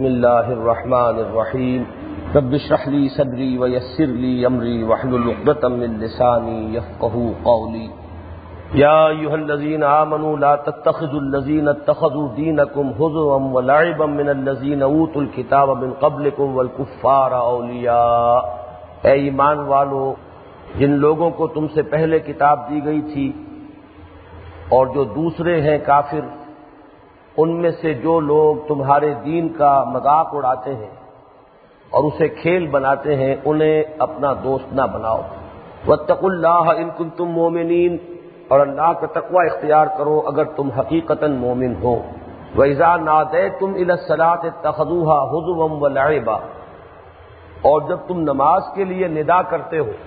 بسم اللہ الرحمن الرحیم رب اشرح لی صدری ویسر لی امری واحلل عقدۃ من لسانی یفقہوا قولی یا ایھا الذین آمنوا لا تتخذوا الذین اتخذوا دینکم ہزوا ولعبا من الذین اوتوا الکتاب من قبلکم والکفار اولیاء، اے ایمان والو، جن لوگوں کو تم سے پہلے کتاب دی گئی تھی اور جو دوسرے ہیں کافر، ان میں سے جو لوگ تمہارے دین کا مذاق اڑاتے ہیں اور اسے کھیل بناتے ہیں، انہیں اپنا دوست نہ بناؤ۔ واتقوا اللہ ان کنتم مومنین، اور اللہ کا تقوی اختیار کرو اگر تم حقیقتاً مومن ہو۔ وَإِذَا نَادَيْتُمْ إِلَى الصَّلَاةِ اتَّخَذُوهَا هُزُوًا وَلَعِبًا، اور جب تم نماز کے لیے ندا کرتے ہو،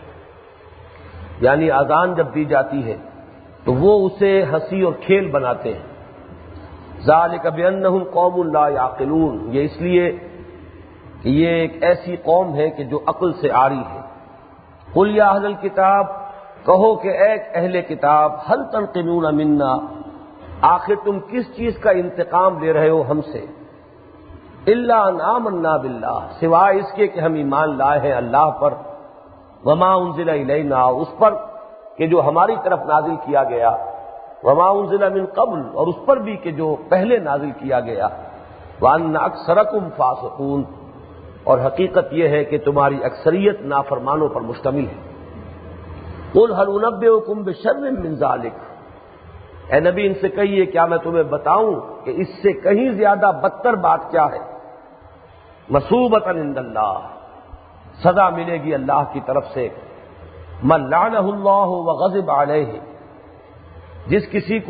یعنی اذان جب دی جاتی ہے تو وہ اسے ہنسی اور کھیل بناتے ہیں۔ ذَلِكَ بِأَنَّهُمْ قَوْمٌ لَا يَعْقِلُونَ، یہ اس لیے کہ یہ ایک ایسی قوم ہے کہ جو عقل سے عاری ہے۔ قُلْ يَا أَهْلَ الْكِتَابِ، کہو کہ اے اہل کتاب، هَلْ تَنْقِمُونَ مِنَّا، آخر تم کس چیز کا انتقام لے رہے ہو ہم سے؟ إِلَّا أَنْ آمَنَّا بِاللَّهِ، سوائے اس کے کہ ہم ایمان لائے ہیں اللہ پر، وَمَا أُنزِلَ إِلَيْنَا، اس پر کہ جو ہماری طرف نازل کیا گیا، وَمَا أُنزِلَ مِن قَبْلُ، اور اس پر بھی کہ جو پہلے نازل کیا گیا، وَأَنَّ أَكْثَرَكُمْ فَاسِقُونَ، اور حقیقت یہ ہے کہ تمہاری اکثریت نافرمانوں پر مشتمل ہے۔ قُلْ هَلْ أُنَبِّئُكُمْ بِشَرٍّ مِّن ذَلِكَ، اے نبی ان سے کہیے کیا میں تمہیں بتاؤں کہ اس سے کہیں زیادہ بدتر بات کیا ہے؟ مَثُوبَةً عِندَ اللَّهِ، سزا ملے گی اللہ کی طرف سے، مَن لَعَنَهُ اللَّهُ وَغَضِبَ عَلَيْهِ، جس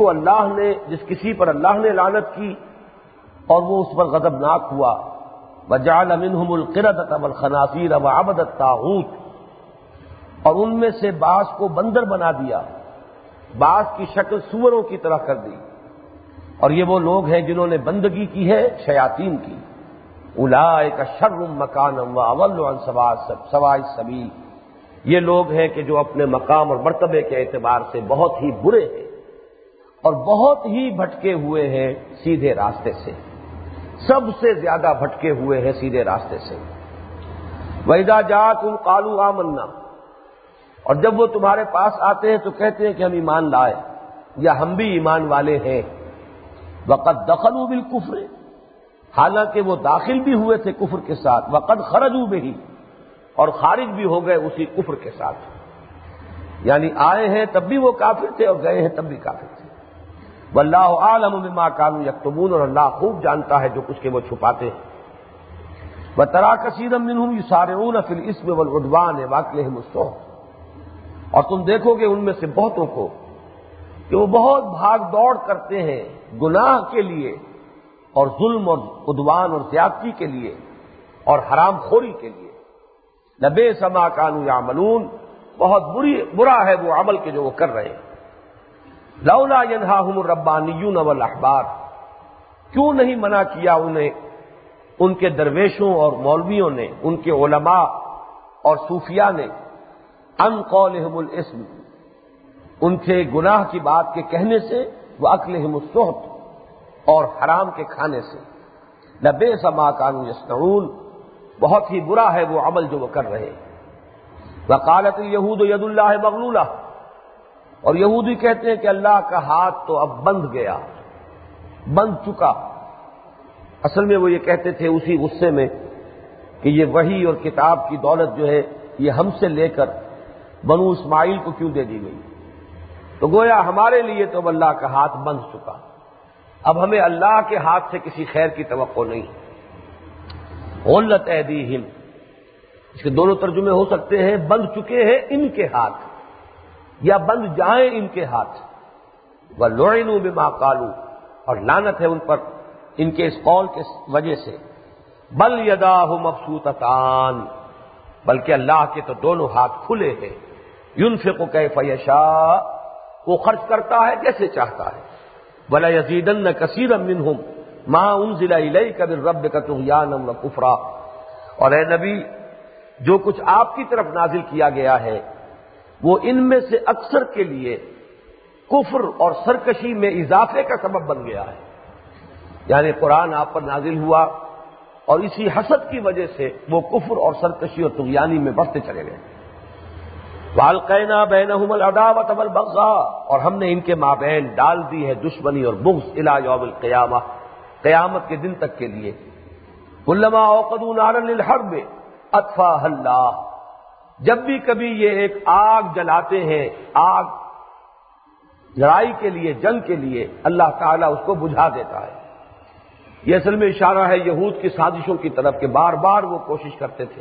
کسی پر اللہ نے لعنت کی اور وہ اس پر غضبناک ہوا، وَجَعَلَ مِنْهُمُ الْقِرَدَةَ وَالْخَنَازِيرَ وَعَبَدَ الطَّاغُوتَ، اور ان میں سے بعض کو بندر بنا دیا، بعض کی شکل سوروں کی طرح کر دی، اور یہ وہ لوگ ہیں جنہوں نے بندگی کی ہے شیاطین کی۔ اولئک شر مکانا واضل عن سواء السبیل، یہ لوگ ہیں کہ جو اپنے مقام اور مرتبے کے اعتبار سے بہت ہی برے ہیں اور بہت ہی بھٹکے ہوئے ہیں سیدھے راستے سے، سب سے زیادہ بھٹکے ہوئے ہیں سیدھے راستے سے۔ وَإِذَا جَاءَكُمْ قَالُوا آمَنَّا، اور جب وہ تمہارے پاس آتے ہیں تو کہتے ہیں کہ ہم ایمان لائے یا ہم بھی ایمان والے ہیں۔ وَقَدْ دَخَلُوا بِالْكُفْرِ، حالانکہ وہ داخل بھی ہوئے تھے کفر کے ساتھ، وَقَدْ خَرَجُوا بِهِ، اور خارج بھی ہو گئے اسی کفر کے ساتھ، یعنی آئے ہیں تب بھی وہ کافر تھے اور گئے ہیں تب بھی کافر تھے۔ واللہ اعلم بما كانوا یکتمون، اور اللہ خوب جانتا ہے جو کچھ کہ وہ چھپاتے ہیں۔ وترى كثيرا منهم يسارعون في الاثم والعدوان واكلهم السحت، اور تم دیکھو گے ان میں سے بہتوں کو کہ وہ بہت بھاگ دوڑ کرتے ہیں گناہ کے لیے اور ظلم اور عدوان اور زیادتی کے لیے اور حرام خوری کے لیے۔ لبئس ما كانوا يعملون، بہت برا ہے وہ عمل کے جو وہ کر رہے ہیں۔ لولا ينهاهم الربانيون والاحبار، کیوں نہیں منع کیا انہیں ان کے درویشوں اور مولویوں نے، ان کے علماء اور صوفیاء نے، عن قولهم الاسم، ان کے گناہ کی بات کے کہنے سے، واکلهم السحت، اور حرام کے کھانے سے۔ لبئس ما كانوا يصنعون، بہت ہی برا ہے وہ عمل جو وہ کر رہے ہیں۔ وقالت اليهود يد الله مغلولہ، اور یہودی کہتے ہیں کہ اللہ کا ہاتھ تو اب بندھ گیا، بند چکا۔ اصل میں وہ یہ کہتے تھے اسی غصے میں کہ یہ وحی اور کتاب کی دولت جو ہے یہ ہم سے لے کر بنو اسماعیل کو کیوں دے دی گئی، تو گویا ہمارے لیے تو اب اللہ کا ہاتھ بندھ چکا، اب ہمیں اللہ کے ہاتھ سے کسی خیر کی توقع نہیں۔ غلت ایدیہم، اس کے دونوں ترجمے ہو سکتے ہیں، بند چکے ہیں ان کے ہاتھ یا بند جائیں ان کے ہاتھ۔ وَلُعِنُوا بِمَا قَالُوا، اور لعنت ہے ان پر ان کے اس قول کے وجہ سے۔ بل یداہ مبسوطتان، بلکہ اللہ کے تو دونوں ہاتھ کھلے ہیں۔ ينفق کیف یشاء، وہ خرچ کرتا ہے جیسے چاہتا ہے۔ وَلَيَزِيدَنَّ كَثِيرًا مِّنْهُمْ مَا أُنزِلَ إِلَيْكَ مِن رَّبِّكَ طُغْيَانًا وَكُفْرًا، اور اے نبی جو کچھ آپ کی طرف نازل کیا گیا ہے وہ ان میں سے اکثر کے لیے کفر اور سرکشی میں اضافے کا سبب بن گیا ہے۔ یعنی قرآن آپ پر نازل ہوا اور اسی حسد کی وجہ سے وہ کفر اور سرکشی اور طغیانی میں بڑھتے چلے گئے. وَأَلْقَيْنَا بَيْنَهُمُ الْعَدَاوَةَ وَالْبَغْضَاءَ، اور ہم نے ان کے مابین ڈال دی ہے دشمنی اور بغض الی یوم القیامہ، قیامت کے دن تک کے لیے. کلما اوقدوا نارا للحرب اطفاها اللہ، جب بھی کبھی یہ ایک آگ جلاتے ہیں، آگ لڑائی کے لیے، جنگ کے لیے، اللہ تعالیٰ اس کو بجھا دیتا ہے. یہ اصل میں اشارہ ہے یہود کی سازشوں کی طرف کہ بار بار وہ کوشش کرتے تھے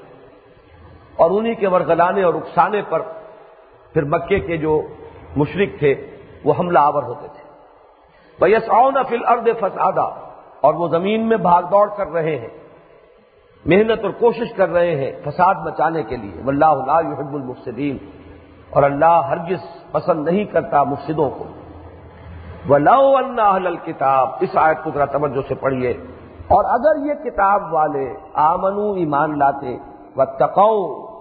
اور انہی کے ورغلانے اور اکسانے پر پھر مکے کے جو مشرک تھے وہ حملہ آور ہوتے تھے. وَيَسْعَوْنَ فِي الْأَرْضِ فَسَادًا، اور وہ زمین میں بھاگ دوڑ کر رہے ہیں، محنت اور کوشش کر رہے ہیں فساد مچانے کے لیے. وَاللَّهُ لَا يُحِبُّ الْمُفْسِدِينَ، اور اللہ ہرگز پسند نہیں کرتا مفسدوں کو. وَلَوْ أَنَّ أَهْلَ الْكِتَابِ، اس آیت کو ذرا توجہ سے پڑھیے. اور اگر یہ کتاب والے آمنو ایمان لاتے، واتقوا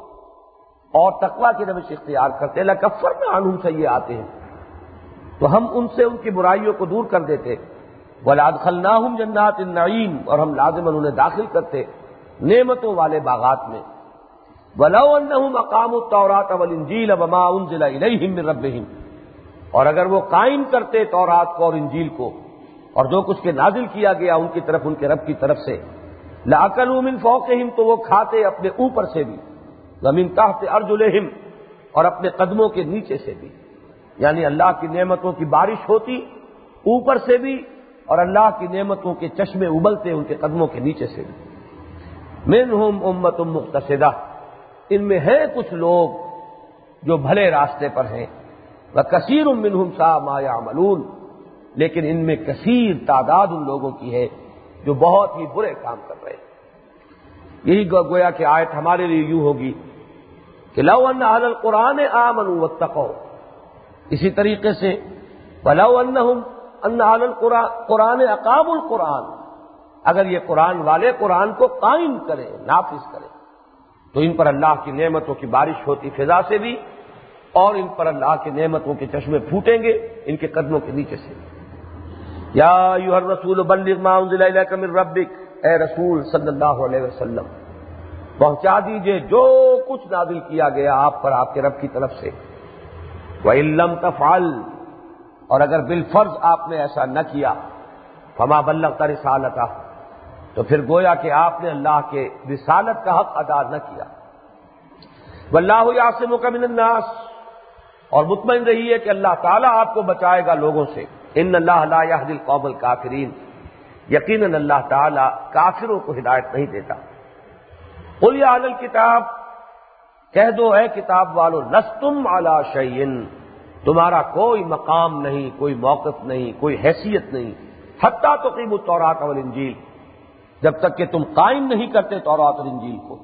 اور تقوی کی روش اختیار کرتے، لَكَفَّرْنَا عَنْهُمْ سَيِّئَاتِهِمْ، تو ہم ان سے ان کی برائیوں کو دور کر دیتے. وَلَأَدْخَلْنَاهُمْ جَنَّاتِ النَّعِيمِ، اور ہم لازماً انہیں داخل کرتے نعمتوں والے باغات میں. وَلَوْ أَنَّهُمْ أَقَامُوا التَّوْرَاةَ وَالْإِنْجِيلَ وَمَا أُنزِلَ إِلَيْهِمْ مِنْ رَبِّهِمْ، اور اگر وہ قائم کرتے تورات کو اور انجیل کو اور جو کچھ کے نازل کیا گیا ان کی طرف، ان کے رب کی طرف سے، لَأَكَلُوا مِنْ فَوْقِهِمْ، تو وہ کھاتے اپنے اوپر سے بھی، وَمِنْ تَحْتِ أَرْجُلِهِمْ، اور اپنے قدموں کے نیچے سے بھی. یعنی اللہ کی نعمتوں کی بارش ہوتی اوپر سے بھی اور اللہ کی نعمتوں کے چشمے ابلتے ان کے قدموں کے نیچے سے بھی. منہم امۃ مقتصدہ، ان میں ہیں کچھ لوگ جو بھلے راستے پر ہیں. وکثیر منہم ساء ما یعملون، لیکن ان میں کثیر تعداد ان لوگوں کی ہے جو بہت ہی برے کام کر رہے ہیں. یہی گویا کہ آیت ہمارے لیے یوں ہوگی کہ لو ان اہل القرآن آمنوا واتقوا، اسی طریقے سے ولو انہم ان اہل القرآن اقاموا القرآن، اگر یہ قرآن والے قرآن کو قائم کریں، نافذ کریں، تو ان پر اللہ کی نعمتوں کی بارش ہوتی فضا سے بھی، اور ان پر اللہ کی نعمتوں کے چشمے پھوٹیں گے ان کے قدموں کے نیچے سے. یا ایھا الرسول بلغ ما انزل الیک من ربک، اے رسول صلی اللہ علیہ وسلم پہنچا دیجئے جو کچھ نازل کیا گیا آپ پر آپ کے رب کی طرف سے. وَإِن لَّمْ تَفْعَلْ، اور اگر بالفرض آپ نے ایسا نہ کیا، فَمَا بَلَّغْتَ رِسَالَتَهُ، تو پھر گویا کہ آپ نے اللہ کے رسالت کا حق ادا نہ کیا. وَاللَّهُ يَعْصِمُكَ مِنَ النَّاسِ، اور مطمئن رہیے کہ اللہ تعالیٰ آپ کو بچائے گا لوگوں سے. ان اللہ لا یہدی القوم الکافرین، یقیناً اللہ تعالیٰ کافروں کو ہدایت نہیں دیتا. قل یا اہل الکتاب، کہہ دو اے کتاب والو، لستم علی شیء، تمہارا کوئی مقام نہیں، کوئی موقف نہیں، کوئی حیثیت نہیں، حتی تقیموا التوراۃ والانجیل، جب تک کہ تم قائم نہیں کرتے تورات اور انجیل کو.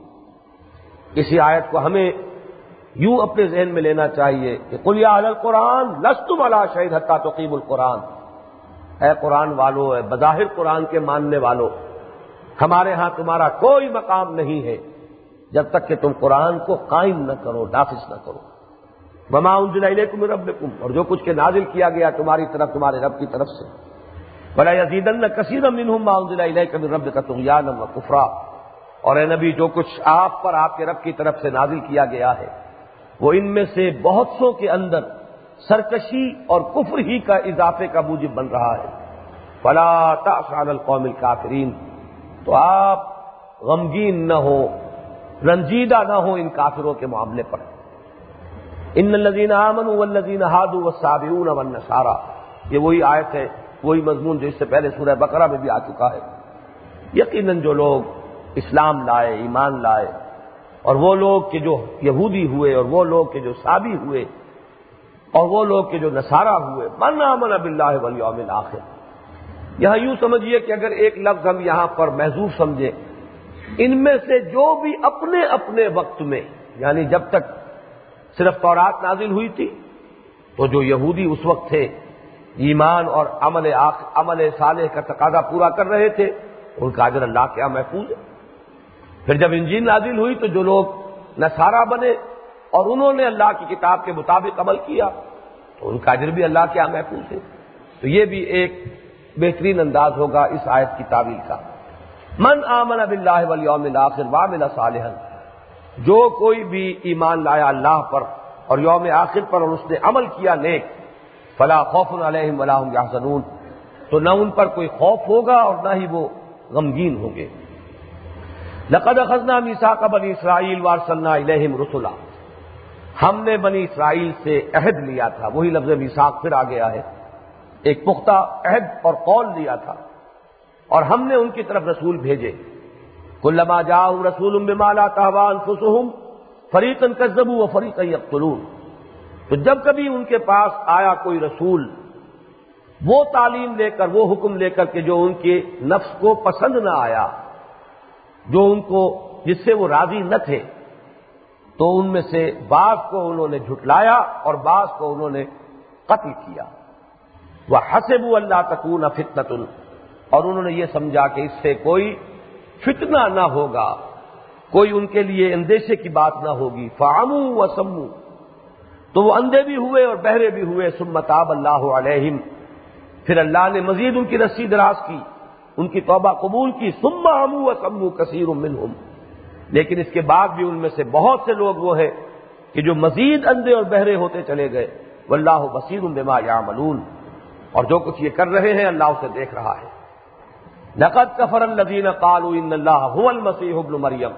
اسی آیت کو ہمیں یوں اپنے ذہن میں لینا چاہیے کہ قل یا اہل القرآن لستم علی شیء حتی تقیموا القرآن، اے قرآن والو، اے بظاہر قرآن کے ماننے والو، ہمارے ہاں تمہارا کوئی مقام نہیں ہے جب تک کہ تم قرآن کو قائم نہ کرو، نافذ نہ کرو. وما انزل الیکم من ربکم، اور جو کچھ کے نازل کیا گیا تمہاری طرف تمہارے رب کی طرف سے. ولا یزیدن کثیرا منہم ما انزل الیک من ربک طغیانا وکفرا، اور اے نبی جو کچھ آپ پر آپ کے رب کی طرف سے نازل کیا گیا ہے وہ ان میں سے بہت سو کے اندر سرکشی اور کفر ہی کا اضافے کا موجب بن رہا ہے. فلا تأس علی القوم الکافرین، تو آپ غمگین نہ ہو، رنجیدہ نہ ہو ان کافروں کے معاملے پر. ان الذین آمنوا والذین ہادوا والصابئون والنصارى، یہ وہی آیت ہے، وہی مضمون جو اس سے پہلے سورہ بقرہ میں بھی آ چکا ہے. یقیناً جو لوگ اسلام لائے، ایمان لائے، اور وہ لوگ کہ جو یہودی ہوئے، اور وہ لوگ کہ جو صابی ہوئے، اور وہ لوگ کہ جو نصارہ ہوئے، من آمن باللہ والیوم الآخر. یہاں یوں سمجھیے کہ اگر ایک لفظ ہم یہاں پر محذوف سمجھیں، ان میں سے جو بھی اپنے اپنے وقت میں، یعنی جب تک صرف تورات نازل ہوئی تھی تو جو یہودی اس وقت تھے ایمان اور عمل صالح کا تقاضا پورا کر رہے تھے، ان کا اجر اللہ کے یہاں محفوظ ہے. پھر جب انجیل نازل ہوئی تو جو لوگ نصارہ بنے اور انہوں نے اللہ کی کتاب کے مطابق عمل کیا تو ان کا اجر بھی اللہ کے یہاں محفوظ ہے. تو یہ بھی ایک بہترین انداز ہوگا اس آیت کی تعویل کا. من آمن باللہ والیوم الآخر وعمل صالحا، جو کوئی بھی ایمان لایا اللہ پر اور یوم آخر پر اور اس نے عمل کیا نیک، فلا خوف علیہم ولا هم یحزنون، تو نہ ان پر کوئی خوف ہوگا اور نہ ہی وہ غمگین ہوں گے۔ لقد اخذنا میثاق بنی اسرائیل وارسلنا الیہم رسلا، ہم نے بنی اسرائیل سے عہد لیا تھا، وہی لفظ میثاق پھر آ گیا ہے، ایک پختہ عہد اور قول لیا تھا، اور ہم نے ان کی طرف رسول بھیجے۔ کلما جاءہم رسول بما لا تہوی انفسہم فریقا کذبوا وفریقا یقتلون، تو جب کبھی ان کے پاس آیا کوئی رسول وہ تعلیم لے کر، وہ حکم لے کر کہ جو ان کے نفس کو پسند نہ آیا، جو ان کو جس سے وہ راضی نہ تھے، تو ان میں سے بعض کو انہوں نے جھٹلایا اور بعض کو انہوں نے قتل کیا۔ وَحَسِبُوا أَلَّا تَكُونَ فِتْنَةٌ، اور انہوں نے یہ سمجھا کہ اس سے کوئی فتنہ نہ ہوگا، کوئی ان کے لیے اندیشے کی بات نہ ہوگی۔ فَعَمُوا وَصَمُّوا، تو وہ اندھے بھی ہوئے اور بہرے بھی ہوئے۔ ثُمَّ تَابَ اللَّهُ عَلَيْهِمْ، پھر اللہ نے مزید ان کی رسی دراز کی، ان کی توبہ قبول کی۔ ثُمَّ عَمُوا وَصَمُّوا كَثِيرٌ مِّنْهُمْ، لیکن اس کے بعد بھی ان میں سے بہت سے لوگ وہ ہیں کہ جو مزید اندھے اور بہرے ہوتے چلے گئے۔ وَاللَّهُ بَصِيرٌ بِمَا يَعْمَلُونَ، اور جو کچھ یہ کر رہے ہیں اللہ اسے دیکھ رہا ہے۔ لَقَدْ كَفَرَ الَّذِينَ قَالُوا إِنَّ اللَّهَ هُوَ الْمَسِيحُ ابْنُ مَرْيَمَ،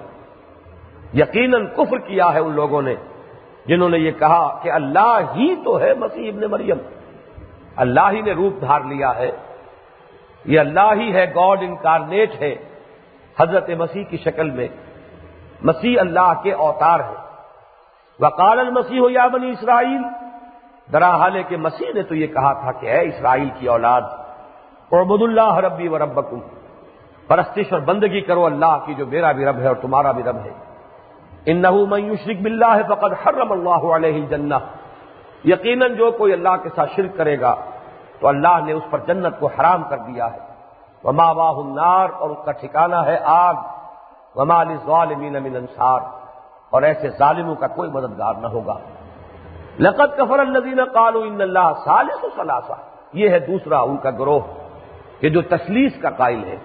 یقیناً کفر کیا ہے ان لوگوں نے جنہوں نے یہ کہا کہ اللہ ہی تو ہے مسیح ابن مریم، اللہ ہی نے روپ دھار لیا ہے، یہ اللہ ہی ہے، گاڈ انکارنیٹ ہے حضرت مسیح کی شکل میں، مسیح اللہ کے اوتار ہے۔ وقال المسیح یا بنی اسرائیل، درا حال ہے کہ مسیح نے تو یہ کہا تھا کہ اے اسرائیل کی اولاد، اعبدوا اللہ ربی و ربکم، پرستش اور بندگی کرو اللہ کی جو میرا بھی رب ہے اور تمہارا بھی رب ہے۔ انہ من یشرک باللہ فقد حرم اللہ علیہ الجنہ، یقیناً جو کوئی اللہ کے ساتھ شرک کرے گا تو اللہ نے اس پر جنت کو حرام کر دیا ہے۔ ومأواہ النار، اور اس کا ٹھکانہ ہے آگ۔ وما للظالمین من انصار، اور ایسے ظالموں کا کوئی مددگار نہ ہوگا۔ لقد کفر الذین قالوا ان اللہ ثالث ثلاثہ، یہ ہے دوسرا ان کا گروہ کہ جو تثلیث کا قائل ہے۔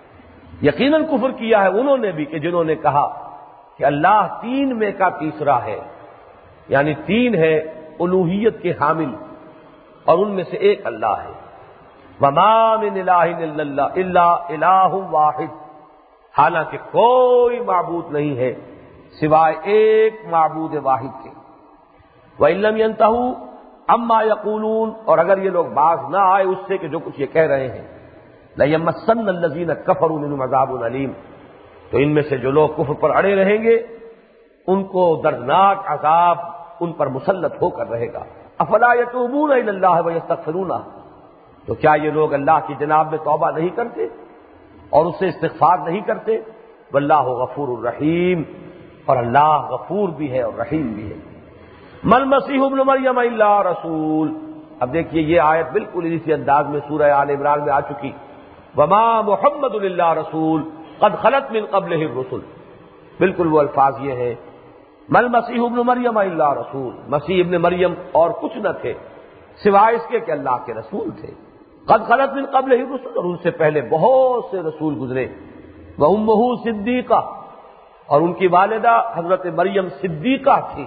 یقیناً کفر کیا ہے انہوں نے بھی کہ جنہوں نے کہا کہ اللہ تین میں کا تیسرا ہے، یعنی تین ہے الوہیت کے حامل اور ان میں سے ایک اللہ ہے۔ وما من الہ الا الہ واحد، حالانکہ کوئی معبود نہیں ہے سوائے ایک معبود واحد کے۔ وَإِن لَّمْ يَنْتَهُوا عَمَّا يَقُولُونَ، اور اگر یہ لوگ باز نہ آئے اس سے کہ جو کچھ یہ کہہ رہے ہیں، لَيَمَسَّنَّ الَّذِينَ كَفَرُوا مِنْهُمْ عَذَابٌ أَلِيمٌ، تو ان میں سے جو لوگ کفر پر اڑے رہیں گے ان کو دردناک عذاب ان پر مسلط ہو کر رہے گا۔ افلا یتوبون الی اللہ ویستغفرونہ، تو کیا یہ لوگ اللہ کی جناب میں توبہ نہیں کرتے اور اس سے استغفار نہیں کرتے؟ واللہ غفور الرحیم، اور اللہ غفور بھی ہے اور رحیم بھی ہے۔ مل مسیح ابن مریم الا رسول، اب دیکھیے یہ آیت بالکل اسی انداز میں سورہ آل عمران میں آ چکی۔ وما محمد الا رسول قد خلت من قبلہ الرسل، بالکل وہ الفاظ یہ ہیں، مل مسیح ابن مریم الا رسول، مسیح ابن مریم اور کچھ نہ تھے سوائے اس کے کہ اللہ کے رسول تھے۔ قد خلت من قبلہ الرسل، اور ان سے پہلے بہت سے رسول گزرے۔ وامہ صدیقہ، اور ان کی والدہ حضرت مریم صدیقہ تھی۔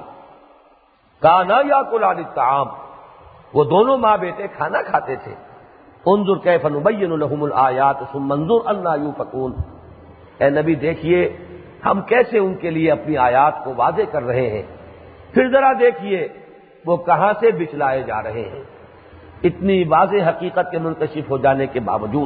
کانا یاکلان الطعام، وہ دونوں ماں بیٹے کھانا کھاتے تھے۔ انظر کیف نبین لہم الآیات ثم انظر انا یؤفکون، اے نبی دیکھیے ہم کیسے ان کے لیے اپنی آیات کو واضح کر رہے ہیں، پھر ذرا دیکھیے وہ کہاں سے بچلائے جا رہے ہیں اتنی واضح حقیقت کے منکشف ہو جانے کے باوجود۔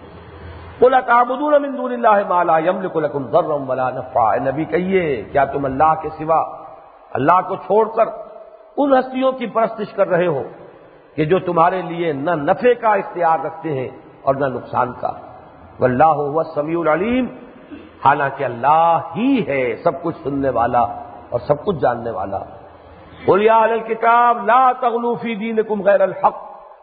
قل اتعبدون من دون اللہ ما لا یملک لکم ضرا ولا نفعا، اے نبی کہیے کیا تم اللہ کے سوا، اللہ کو چھوڑ کر ان ہستیوں کی پرستش کر رہے ہو کہ جو تمہارے لیے نہ نفع کا اختیار رکھتے ہیں اور نہ نقصان کا۔ واللہ هو السمیع العلیم، حالانکہ اللہ ہی ہے سب کچھ سننے والا اور سب کچھ جاننے والا۔ قل یا اہل الکتاب لا تغلوا فی دینکم غیر الحق،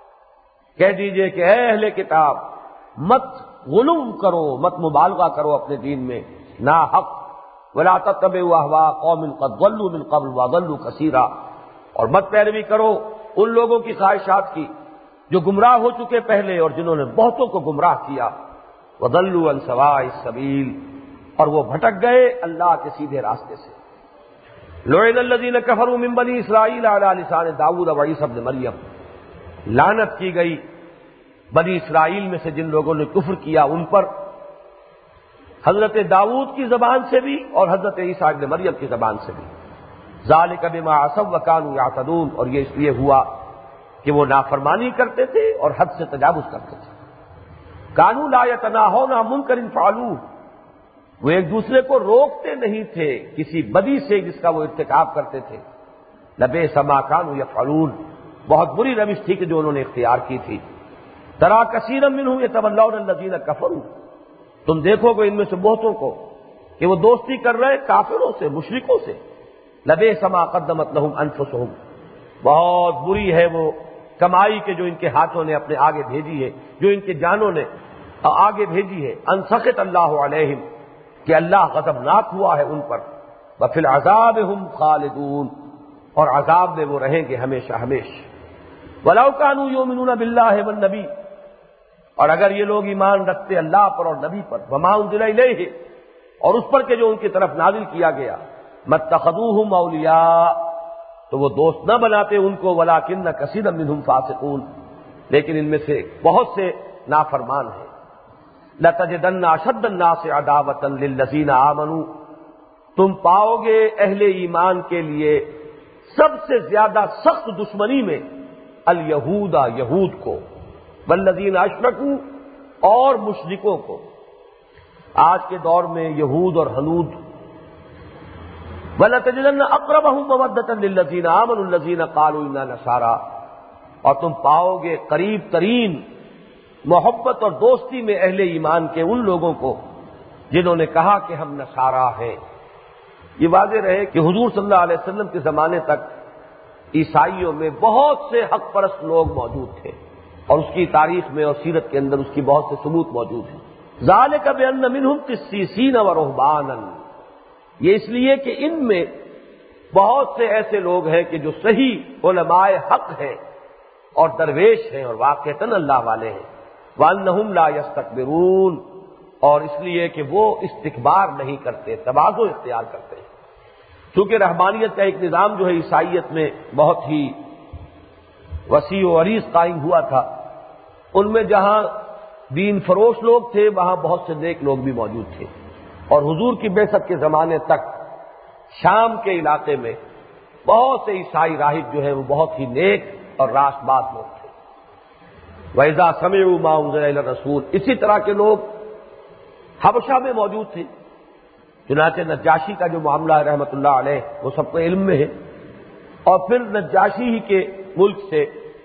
کہہ دیجئے کہ اے اہل کتاب مت غلو کرو، مت مبالغہ کرو اپنے دین میں نا حق۔ ولا تتبعوا اهواء قوم قد ضلوا من قبل وضلوا كثيرا، اور مت پیروی کرو ان لوگوں کی خواہشات کی جو گمراہ ہو چکے پہلے اور جنہوں نے بہتوں کو گمراہ کیا۔ وضلوا عن سواء السبیل، اور وہ بھٹک گئے اللہ کے سیدھے راستے سے۔ لعن الذین کفروا من بنی اسرائیل علی لسان داؤد و عیسی ابن مریم، لعنت کی گئی بنی اسرائیل میں سے جن لوگوں نے کفر کیا ان پر، حضرت داؤد کی زبان سے بھی اور حضرت عیسیٰ ابن مریم کی زبان سے بھی۔ ذالک بما عصوا وکانوا یعتدون، اور یہ اس لیے ہوا کہ وہ نافرمانی کرتے تھے اور حد سے تجاوز کرتے تھے۔ کانوا لا یتناہون عن منکر فعلوہ، وہ ایک دوسرے کو روکتے نہیں تھے کسی بدی سے جس کا وہ ارتکاب کرتے تھے۔ لبئس ما کانوا یفعلون، بہت بری روش تھی کہ جو انہوں نے اختیار کی تھی۔ ترى کثیرا منهم یتولون الذین کفروا، تم دیکھو گے ان میں سے بہتوں کو کہ وہ دوستی کر رہے کافروں سے، مشرکوں سے۔ لبئس ما قدمت لهم انفسهم، بہت بری ہے وہ کمائی کہ جو ان کے ہاتھوں نے اپنے آگے بھیجی ہے، جو ان کے جانوں نے آگے بھیجی ہے۔ ان سخط اللہ علیہم، کہ اللہ غضبناک ہوا ہے ان پر۔ وفی العذاب هم خالدون، اور عذاب میں وہ رہیں گے ہمیشہ ہمیشہ۔ ولو كانوا يؤمنون بالله والنبی، اور اگر یہ لوگ ایمان رکھتے اللہ پر اور نبی پر، وما انزل الیہ، اور اس پر کہ جو ان کی طرف نازل کیا گیا، متخذوهم اولیاء، تو وہ دوست نہ بناتے ان کو، ولکن کثیرا منهم فاسقون، لیکن ان میں سے بہت سے نافرمان ہیں۔ لَتَجِدَنَّ أَشَدَّ النَّاسِ عَدَاوَةً لِلَّذِينَ آمَنُوا، تم پاؤ گے اہل ایمان کے لیے سب سے زیادہ سخت دشمنی میں الیہود، یہود کو، والذین اشرکوا، اور مشرکوں کو۔ آج کے دور میں یہود اور ہنود، وَلَتَجِدَنَّ أَقْرَبَهُم مَّوَدَّةً لِلَّذِينَ آمَنُوا الَّذِينَ قَالُوا إِنَّا نَصَارَىٰ، اور تم پاؤ گے قریب ترین محبت اور دوستی میں اہل ایمان کے ان لوگوں کو جنہوں نے کہا کہ ہم نصارہ ہیں۔ یہ واضح رہے کہ حضور صلی اللہ علیہ وسلم کے زمانے تک عیسائیوں میں بہت سے حق پرست لوگ موجود تھے، اور اس کی تاریخ میں اور سیرت کے اندر اس کی بہت سے ثبوت موجود ہیں۔ ذَلِكَ بِأَنَّ مِنْهُمْ قِسِّيسِينَ وَرُهْبَانًا، یہ اس لیے کہ ان میں بہت سے ایسے لوگ ہیں کہ جو صحیح علماء حق ہیں اور درویش ہیں اور واقعتاً اللہ والے ہیں۔ وَأَنَّهُمْ لَا يَسْتَكْبِرُونَ، اور اس لیے کہ وہ استکبار نہیں کرتے، تواضع اختیار کرتے ہیں۔ چونکہ رہبانیت کا ایک نظام جو ہے عیسائیت میں بہت ہی وسیع و عریض قائم ہوا تھا، ان میں جہاں دین فروش لوگ تھے وہاں بہت سے نیک لوگ بھی موجود تھے، اور حضور کی بعثت کے زمانے تک شام کے علاقے میں بہت سے عیسائی راہب جو ہیں وہ بہت ہی نیک اور راست باز لوگ تھے۔ وَإِذَا سَمِعُوا مَا أُنزِلَ إِلَى الرَّسُولِ، اسی طرح کے لوگ حبشہ میں موجود تھے۔ چنانچہ نجاشی کا جو معاملہ ہے رحمۃ اللہ علیہ وہ سب کو علم میں ہے، اور پھر نجاشی ہی کے ملک سے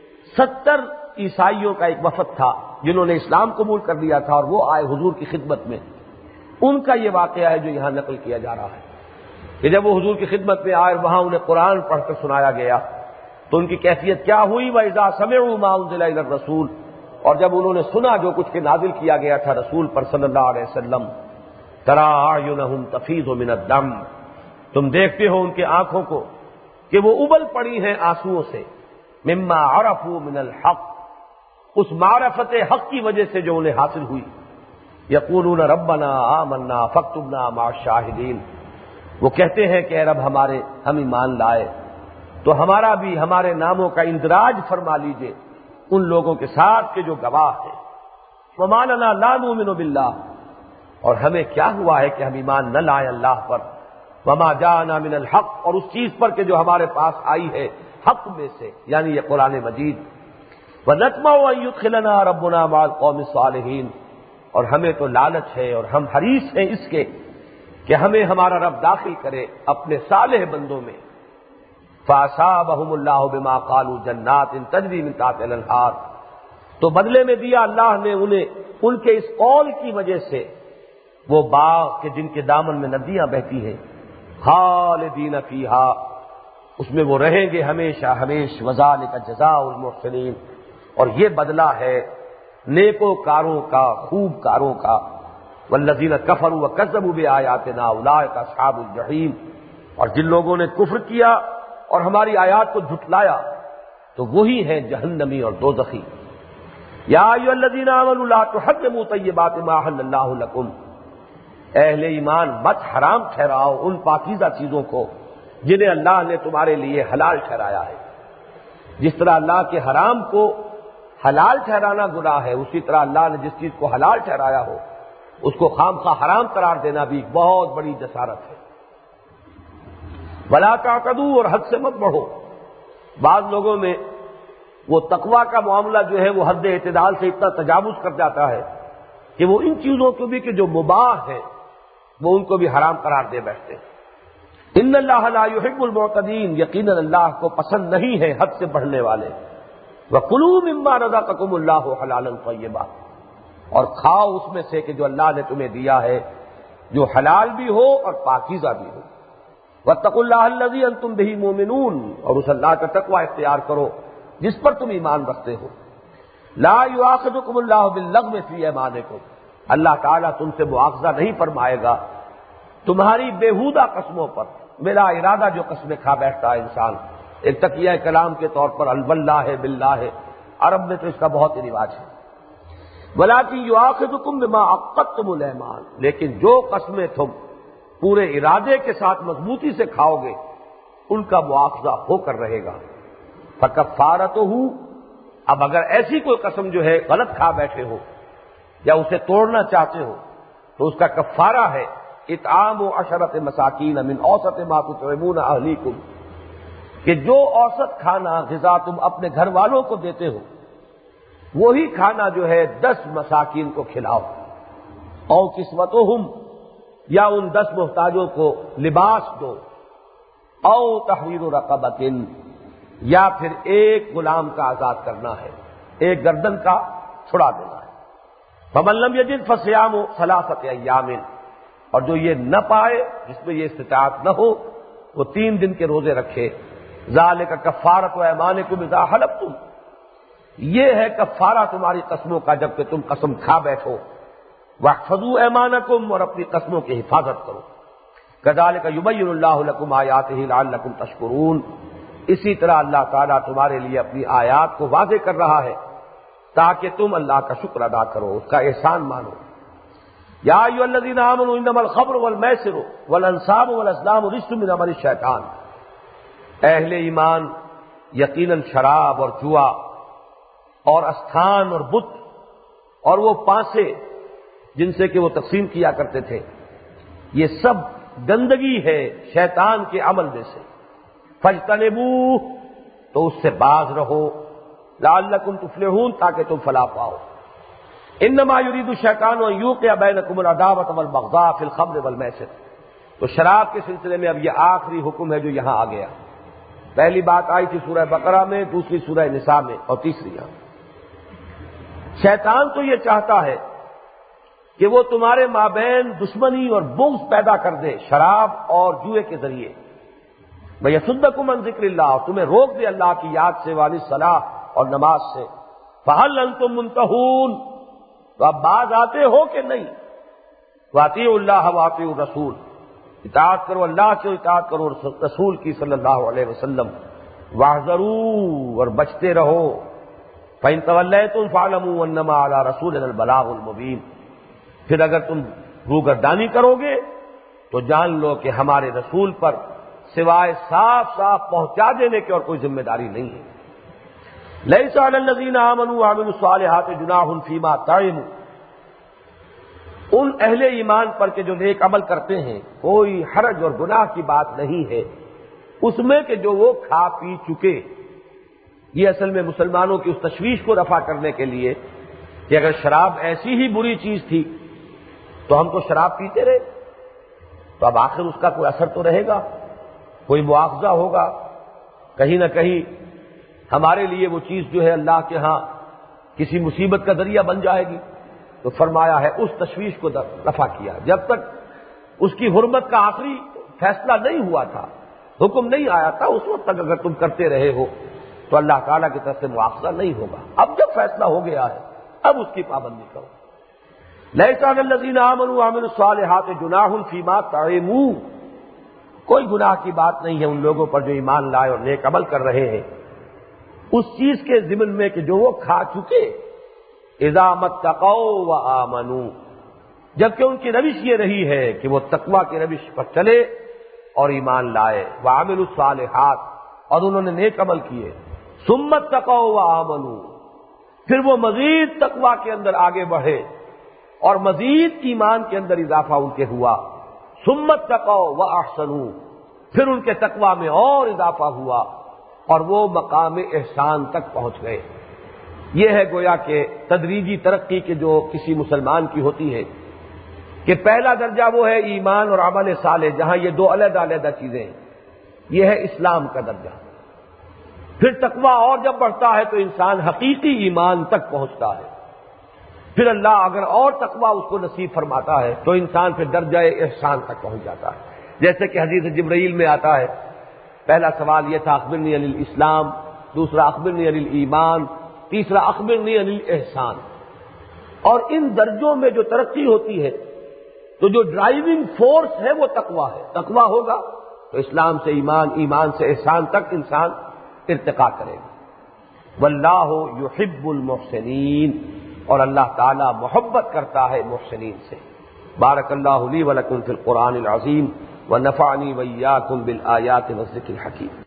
70 عیسائیوں کا ایک وفد تھا جنہوں نے اسلام قبول کر لیا تھا، اور وہ آئے حضور کی خدمت میں۔ ان کا یہ واقعہ ہے جو یہاں نقل کیا جا رہا ہے کہ جب وہ حضور کی خدمت میں آئے، وہاں انہیں قرآن پڑھ کر سنایا گیا تو ان کی کیفیت کیا ہوئی؟ وَإِذَا سَمِعُوا مَا أُنزِلَ إِلَى الرَّسُولِ، اور جب انہوں نے سنا جو کچھ کہ نازل کیا گیا تھا رسول پر صلی اللہ علیہ وسلم، تَرَىٰ أَعْيُنَهُمْ تَفِيضُ مِنَ الدَّمْعِ، تم دیکھتے ہو ان کے آنکھوں کو کہ وہ ابل پڑی ہیں آنسوؤں سے، مما عرفوا من الحق، اس معرفت حق کی وجہ سے جو انہیں حاصل ہوئی۔ یقولون ربنا آمنا فاکتبنا مع الشاہدین، وہ کہتے ہیں کہ اے رب ہمارے، ہم ایمان لائے تو ہمارا بھی ہمارے ناموں کا اندراج فرما لیجئے ان لوگوں کے ساتھ کہ جو گواہ ہیں۔ وما لنا لا نؤمن باللہ، اور ہمیں کیا ہوا ہے کہ ہم ایمان نہ لائیں اللہ پر، وما جاءنا من الحق، اور اس چیز پر کہ جو ہمارے پاس آئی ہے حق میں سے، یعنی یہ قرآن مجید۔ ونطمع ان يدخلنا ربنا مع القوم الصالحین، اور ہمیں تو لالچ ہے اور ہم حریص ہیں اس کے کہ ہمیں ہمارا رب داخل کرے اپنے صالح بندوں میں۔ فَأَصَابَهُمُ اللَّهُ بِمَا قَالُوا جَنَّاتٍ تَجْرِي مِن تَحْتِهَا الْأَنْهَارُ، تو بدلے میں دیا اللہ نے انہیں ان کے اس قول کی وجہ سے وہ باغ کہ جن کے دامن میں ندیاں بہتی ہیں، خالدین فیہا، اس میں وہ رہیں گے ہمیشہ ہمیش، وذالک جزاء المحسنین، اور یہ بدلہ ہے نیکو کاروں کا، خوب کاروں کا۔ والذین کفروا وکذبوا بآیاتنا اولئک اصحاب الجحیم، اور جن لوگوں نے کفر کیا اور ہماری آیات کو جھٹلایا تو وہی ہیں جہنمی اور دوزخی۔ یا ایھا الذین آمنوا لا تحرموا طیبات ما احل اللہ لکم، اہل ایمان مت حرام ٹھہراؤ ان پاکیزہ چیزوں کو جنہیں اللہ نے تمہارے لیے حلال ٹھہرایا ہے۔ جس طرح اللہ کے حرام کو حلال ٹھہرانا گناہ ہے، اسی طرح اللہ نے جس چیز کو حلال ٹھہرایا ہو اس کو خامخواہ حرام قرار دینا بھی ایک بہت بڑی جسارت ہے۔ ولا تعتدوا، اور حد سے مت بڑھو۔ بعض لوگوں میں وہ تقویٰ کا معاملہ جو ہے وہ حد اعتدال سے اتنا تجاوز کر جاتا ہے کہ وہ ان چیزوں کو بھی کہ جو مباح ہیں وہ ان کو بھی حرام قرار دے بیٹھتے ہیں۔ ان اللہ لا يحب المعتدین، یقیناً اللہ کو پسند نہیں ہے حد سے بڑھنے والے۔ وَكُلُوا مِمَّا رَزَقَكُمُ اللَّهُ حَلَالًا طَيِّبًا، اور کھاؤ اس میں سے کہ جو اللہ نے تمہیں دیا ہے جو حلال بھی ہو اور پاکیزہ بھی ہو۔ وَاتَّقُوا اللَّهَ الَّذِي أَنتُم بِهِ مُؤْمِنُونَ، اور اس اللہ کا تقوی اختیار کرو جس پر تم ایمان رکھتے ہو۔ لا يُؤَاخِذُكُمُ اللَّهُ بِاللَّغْوِ فِي أَيْمَانِكُمْ، اللہ تعالیٰ تم سے مؤاخذہ نہیں فرمائے گا تمہاری بیہودہ قسموں پر، بلا ارادہ جو قسمیں کھا بیٹھتا ہے انسان، ایک تقیہ کلام کے طور پر واللہ باللہ، عرب میں تو اس کا بہت ہی رواج ہے۔ وَلَٰكِن يُؤَاخِذُكُم بِمَا عَقَّدتُّمُ الْأَيْمَانَ، لیکن جو قسمیں تم پورے ارادے کے ساتھ مضبوطی سے کھاؤ گے ان کا مواخذہ ہو کر رہے گا۔ فَكَفَّارَتُهُ، اب اگر ایسی کوئی قسم جو ہے غلط کھا بیٹھے ہو یا اسے توڑنا چاہتے ہو تو اس کا کفارہ ہے اطعام 10 مساکین من اوسط ما تطعمون اہلیکم، کہ جو اوسط کھانا غذا تم اپنے گھر والوں کو دیتے ہو وہی کھانا جو ہے 10 مساکین کو کھلاؤ۔ او کسوتہم، یا ان 10 محتاجوں کو لباس دو۔ او تحریر رقبۃ، یا پھر ایک غلام کا آزاد کرنا ہے، ایک گردن کا چھڑا دینا ہے۔ فمن لم یجد فصیام 3 ایام، اور جو یہ نہ پائے، جس میں یہ استطاعت نہ ہو، وہ 3 دن کے روزے رکھے۔ ذالک کفارۃ ایمانکم اذا حلفتم، یہ ہے کفارہ تمہاری قسموں کا جب کہ تم قسم کھا بیٹھو۔ واحفظوا ایمانکم، اور اپنی قسموں کی حفاظت کرو۔ کذالک یبین اللہ لکم آیاتہ لعلکم تشکرون، اسی طرح اللہ تعالیٰ تمہارے لیے اپنی آیات کو واضح کر رہا ہے تاکہ تم اللہ کا شکر ادا کرو، اس کا احسان مانو۔ یا ایھا الذین آمنوا انما الخمر والمیسر والانصاب والازلام رجس من عمل الشیطان، اہل ایمان یقیناً شراب اور جوا اور استھان اور بت اور وہ پانسے جن سے کہ وہ تقسیم کیا کرتے تھے، یہ سب گندگی ہے شیطان کے عمل میں سے۔ فاجتنبوہ، تو اس سے باز رہو، لعلکم تفلحون، تاکہ تم فلاح پاؤ۔ انما یرید الشیطان ان یوقع بینکم العداوۃ والبغضاء فی الخمر والمیسر، تو شراب کے سلسلے میں اب یہ آخری حکم ہے جو یہاں آ گیا۔ پہلی بات آئی تھی سورہ بقرہ میں، دوسری سورہ نساء میں، اور تیسری یہاں۔ شیطان تو یہ چاہتا ہے کہ وہ تمہارے مابین دشمنی اور بغض پیدا کر دے شراب اور جوئے کے ذریعے۔ وَيَصُدَّكُمْ عَنْ ذِكْرِ اللَّهِ، اور تمہیں روک دے اللہ کی یاد سے، وَعَنِ الصَّلَاةِ، اور نماز سے۔ فَهَلْ أَنْتُمْ مُنْتَهُونَ، تو اب باز آتے ہو کہ نہیں؟ وَأَطِيعُوا اللَّهَ وَأَطِيعُوا الرَّسُولَ، اطاعت کرو اللہ کی اور اطاعت کرو رسول کی صلی اللہ علیہ وسلم۔ وَاحْذَرُوا، اور بچتے رہو۔ فَإِن تَوَلَّيْتُمْ فَاعْلَمُوا أَنَّمَا عَلَىٰ رَسُولِنَا الْبَلَاغُ الْمُبِينُ، پھر اگر تم روگردانی کرو گے تو جان لو کہ ہمارے رسول پر سوائے صاف صاف پہنچا دینے کی اور کوئی ذمہ داری نہیں ہے۔ لَيْسَ عَلَى الَّذِينَ آمَنُوا وَعَمِلُوا الصَّالِحَاتِ جُنَاحٌ فِيمَا طَعِمُوا، ان اہل ایمان پر کہ جو نیک عمل کرتے ہیں کوئی حرج اور گناہ کی بات نہیں ہے اس میں کہ جو وہ کھا پی چکے۔ یہ اصل میں مسلمانوں کی اس تشویش کو رفع کرنے کے لیے کہ اگر شراب ایسی ہی بری چیز تھی تو ہم تو شراب پیتے رہے، تو اب آخر اس کا کوئی اثر تو رہے گا، کوئی مواخذہ ہوگا، کہیں نہ کہیں ہمارے لیے وہ چیز جو ہے اللہ کے ہاں کسی مصیبت کا ذریعہ بن جائے گی۔ تو فرمایا ہے اس تشویش کو رفع کیا، جب تک اس کی حرمت کا آخری فیصلہ نہیں ہوا تھا، حکم نہیں آیا تھا، اس وقت تک اگر تم کرتے رہے ہو تو اللہ تعالیٰ کی طرف سے مواخذہ نہیں ہوگا۔ اب جب فیصلہ ہو گیا ہے اب اس کی پابندی کرو۔ لَيْسَ عَلَى الَّذِينَ آمَنُوا وَعَمِلُوا الصَّالِحَاتِ جُنَاحٌ فِيمَا طَعِمُوا، کوئی گناہ کی بات نہیں ہے ان لوگوں پر جو ایمان لائے اور نیک عمل کر رہے ہیں اس چیز کے ضمن میں کہ جو وہ کھا چکے۔ اذا متقوا وآمنوا، جبکہ ان کی روش یہ رہی ہے کہ وہ تقوی کی روش پر چلے اور ایمان لائے، وعملوا الصالحات، اور انہوں نے نیک عمل کیے، ثم اتقوا وآمنوا، پھر وہ مزید تقوی کے اندر آگے بڑھے اور مزید ایمان کے اندر اضافہ ان کے ہوا، ثم اتقوا واحسنوا، پھر ان کے تقوی میں اور اضافہ ہوا اور وہ مقام احسان تک پہنچ گئے۔ یہ ہے گویا کہ تدریجی ترقی کے جو کسی مسلمان کی ہوتی ہے کہ پہلا درجہ وہ ہے ایمان اور عمل صالح، جہاں یہ دو علیحدہ علیحدہ چیزیں ہیں، یہ ہے اسلام کا درجہ۔ پھر تقوی اور جب بڑھتا ہے تو انسان حقیقی ایمان تک پہنچتا ہے، پھر اللہ اگر اور تقوی اس کو نصیب فرماتا ہے تو انسان پھر درجہ احسان تک پہنچ جاتا ہے۔ جیسے کہ حدیث جبرائیل میں آتا ہے، پہلا سوال یہ تھا اخبرنی عن الاسلام، دوسرا اخبرنی عن الایمان، تیسرا اخبرنی عن الاحسان۔ اور ان درجوں میں جو ترقی ہوتی ہے تو جو ڈرائیونگ فورس ہے وہ تقوی ہے، تقوی ہوگا تو اسلام سے ایمان، ایمان سے احسان تک انسان ارتقا کرے گا۔ واللہ یحب المحسنین، اور اللہ تعالی محبت کرتا ہے محسنین سے۔ بارک اللہ لی ولکم فی القرآن العظیم ونفعنی وإیاکم بالآیات والذکر الحکیم۔